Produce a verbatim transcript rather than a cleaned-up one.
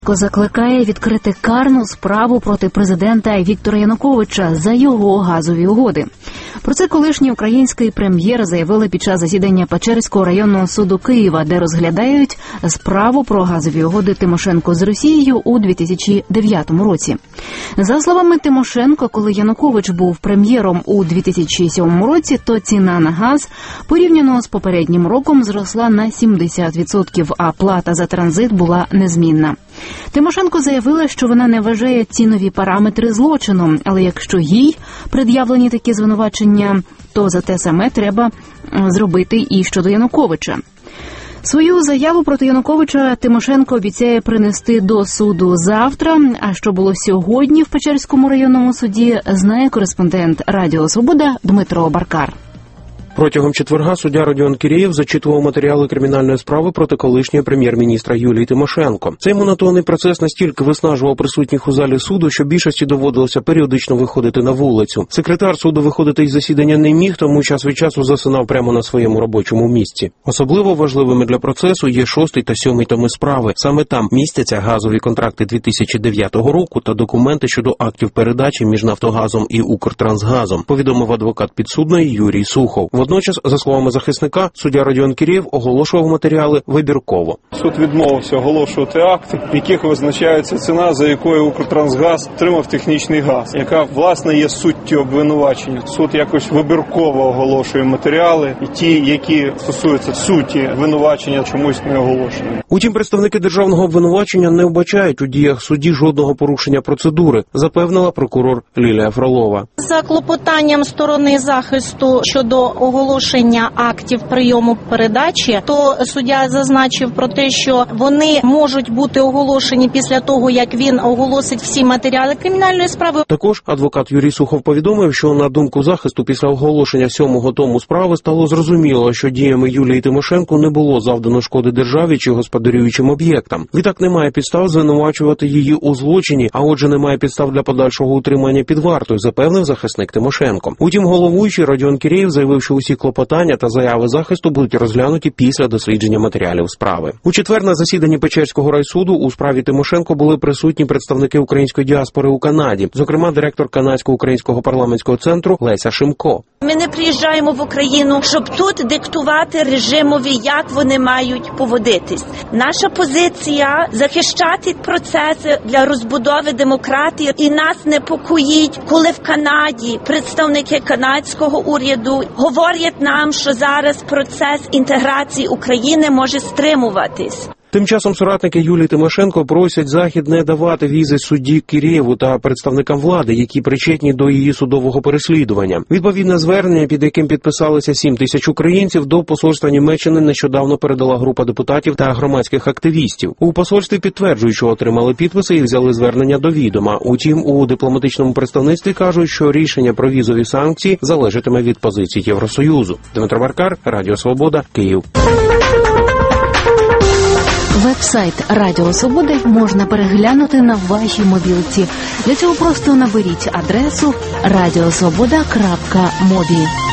Закликає відкрити карну справу проти президента Віктора Януковича за його газові угоди. Про це колишній український прем'єр заявили під час засідання Печерського районного суду Києва, де розглядають справу про газові угоди Тимошенко з Росією у дві тисячі дев'ятому році. За словами Тимошенко, коли Янукович був прем'єром у дві тисячі сьомому році, то ціна на газ порівняно з попереднім роком зросла на сімдесят відсотків, а плата за транзит була незмінна. Тимошенко заявила, що вона не вважає цінові параметри злочином, але якщо їй пред'явлені такі звинувачення, то за те саме треба зробити і щодо Януковича. Свою заяву проти Януковича Тимошенко обіцяє принести до суду завтра. А що було сьогодні в Печерському районному суді, знає кореспондент Радіо Свобода Дмитро Баркар. Протягом четверга суддя Родіон Кірєєв зачитував матеріали кримінальної справи проти колишньої прем'єр-міністра Юлії Тимошенко. Цей монотонний процес настільки виснажував присутніх у залі суду, що більшості доводилося періодично виходити на вулицю. Секретар суду виходити із засідання не міг, тому час від часу засинав прямо на своєму робочому місці. Особливо важливими для процесу є шостий та сьомий томи справи. Саме там містяться газові контракти дві тисячі дев'ятого року та документи щодо актів передачі між Нафтогазом і Укртрансгазом, повідомив адвокат підсудної Юрій Сухов. Водночас, за словами захисника, суддя Родіон Кірєєв оголошував матеріали вибірково. Суд відмовився оголошувати акти, в яких визначається ціна, за якою Укртрансгаз отримав технічний газ, яка, власне, є суттю обвинувачення. Суд якось вибірково оголошує матеріали, і ті, які стосуються суті обвинувачення, чомусь не оголошені. Утім, представники державного обвинувачення не вбачають у діях судді жодного порушення процедури, запевнила прокурор Лілія Фролова. За клопотанням сторони захисту щодо оголошення актів прийому передачі, то суддя зазначив про те, що вони можуть бути оголошені після того, як він оголосить всі матеріали кримінальної справи. Також адвокат Юрій Сухов повідомив, що, на думку захисту, після оголошення сьомого тому справи стало зрозуміло, що діями Юлії Тимошенко не було завдано шкоди державі чи господарюючим об'єктам. Відтак немає підстав звинувачувати її у злочині, а отже немає підстав для подальшого утримання під вартою, запевнив захисник Тимошенко. Утім, головуючий Родіон Кірєєв заявив, що усі клопотання та заяви захисту будуть розглянуті після дослідження матеріалів справи. У четвер на засіданні Печерського райсуду у справі Тимошенко були присутні представники української діаспори у Канаді, зокрема директор Канадсько-українського парламентського центру Леся Шимко. Ми не приїжджаємо в Україну, щоб тут диктувати режимові, як вони мають поводитись. Наша позиція – захищати процеси для розбудови демократії. І нас непокоїть, коли в Канаді представники канадського уряду говорять нам, що зараз процес інтеграції України може стримуватись. Тим часом соратники Юлії Тимошенко просять Захід не давати візи судді Кірєєву та представникам влади, які причетні до її судового переслідування. Відповідне звернення, під яким підписалися сім тисяч українців, до посольства Німеччини нещодавно передала група депутатів та громадських активістів. У посольстві підтверджують, що отримали підписи і взяли звернення до відома. Утім, у дипломатичному представництві кажуть, що рішення про візові санкції залежатиме від позиції Євросоюзу. Дмитро Баркар, Радіо Свобода, Київ. Веб-сайт Радіо Свобода можна переглянути на вашій мобілці. Для цього просто наберіть адресу радіосвобода крапка мобі.